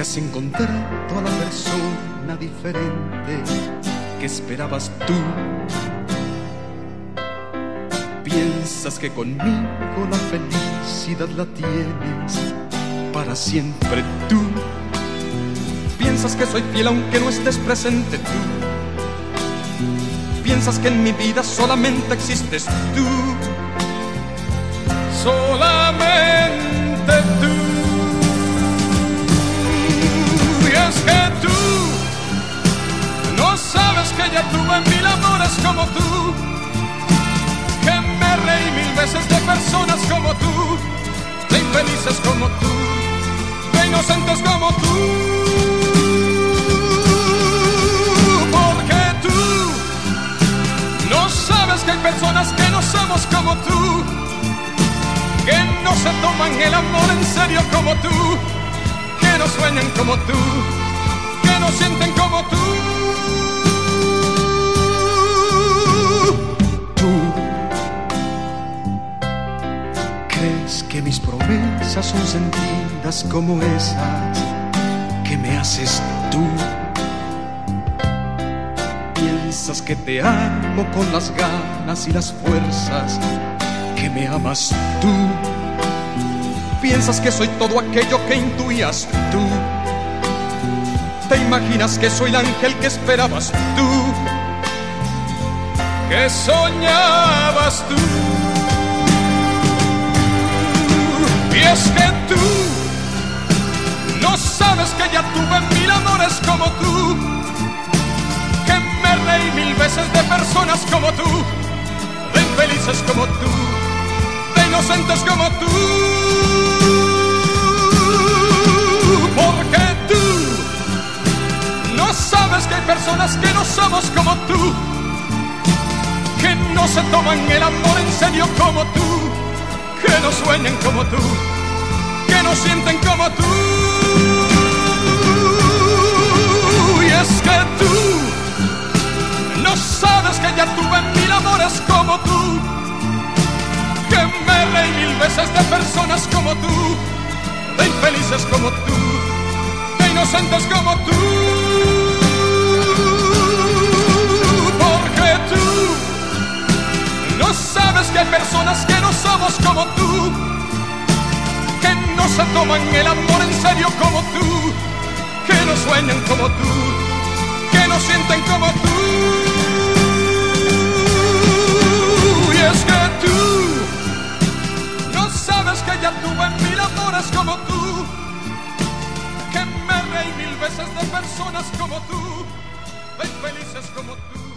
que has encontrado a la persona diferente que esperabas tú. Piensas que conmigo la felicidad la tienes para siempre tú. Piensas que soy fiel aunque no estés presente tú. Piensas que en mi vida solamente existes tú. Solamente tú. Y es que tú no sabes que ya tuve mil amores como tú, que me reí mil veces de personas como tú, de infelices como tú, de inocentes como tú. Porque tú no sabes que hay personas que no somos como tú, que no se toman el amor en serio como tú, que no sueñan como tú, que no sienten como tú. Tú crees que mis promesas son sentidas como esas que me haces tú. Piensas que te amo con las ganas y las fuerzas que me amas tú. Piensas que soy todo aquello que intuías tú. Te imaginas que soy el ángel que esperabas tú, que soñabas tú. Y es que tú no sabes que ya tuve mil amores como tú, que me reí mil veces de personas como tú, de infelices como tú, de inocentes como tú. Porque tú no sabes que hay personas que no somos como tú, que no se toman el amor en serio como tú, que no sueñan como tú, que no sienten como tú. Y es que tú no sabes que ya tuve mil amores como tú, que me reí mil veces de personas como tú, de infelices como tú, de inocentes como tú. Porque tú no sabes que hay personas que no somos como tú, que no se toman el amor en serio como tú, que no sueñan como tú, que no sienten como tú. Y es que tú no sabes que ya tuve mil amores como tú, que me reí mil veces de personas como tú, de infelices como tú.